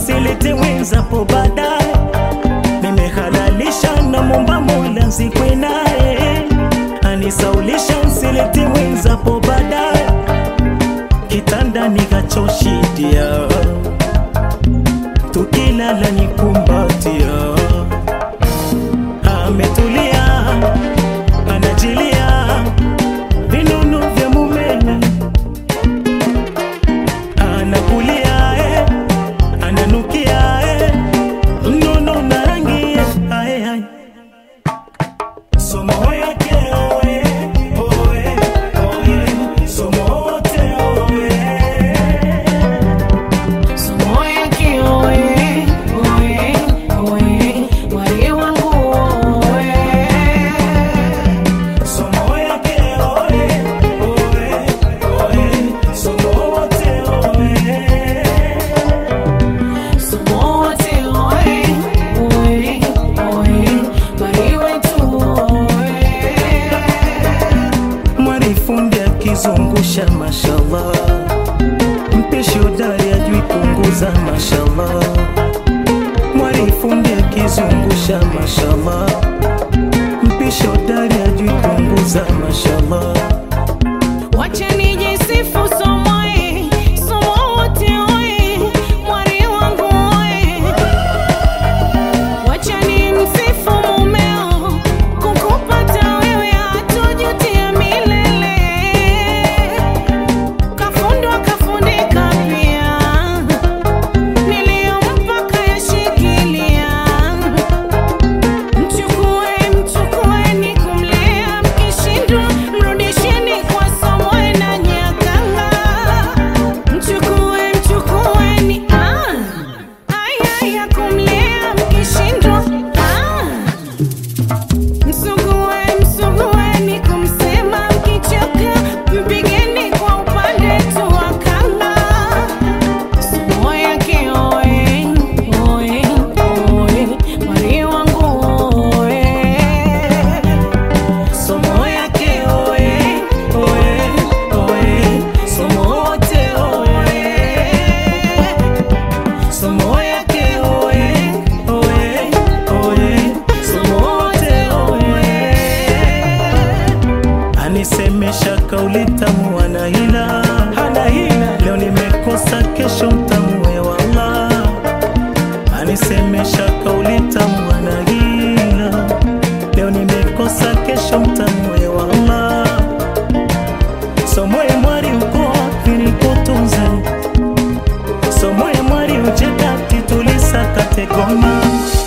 silete wenzapo baadaye. Nimehalalisha na momba Mola nzikwe naye, anisaulisha silete wenzapo baadaye. Kitanda nikachoshidia, tukilala nikumbatia. Ametulia, anajilia vinunu vya mume. Anakulia, ananukia, mnono na rangi. Somo yake oe, oe, oe, somo wote oe. Somo yake oe, oe, oe, wali wangu oe. Somo yake oe, oe, oe, somo wote oe. Somo wote oe, oe, oe, wali wetu oe. Mwarifundi akizungusha mashallah, mpishi hodari ajui punguza mashallah. Mwarifundi akizungusha mashallah, mpishi hodari ajui punguza mashallah. Wacha nijisifu somoe, somo wote oe, mwari wangu oe. Wacha nimsifu mumeo, kukupata wewe hatojutia milele. Kafundwa kafundika pia, niliyompa kayashikilia. Mchukueni kumlea, mkishindwa mrudisheni kwa Somoe na Nyakanga. Mchukueni aya kumlea, mkishindwa msugueni kumsema, mkichoka mpigeni kwa upande tu wa kanga. Somo yake oe, oe, oe, wali wangu oe. Somo yake oe, oe, oe, somo wote oe. Somo yake oe, oe, oe, somo wote oe. Anisemesha kauli tamu, hana hila, hana hila. Leo nimekosa kesho mtamwe wallah. Anisemesha kauli tamu, hana hila. Leo nimekosa kesho mtamwe wallah. Somoe mwari uko wapi nikutunze? Somoe mwari uje kati tulisakate goma.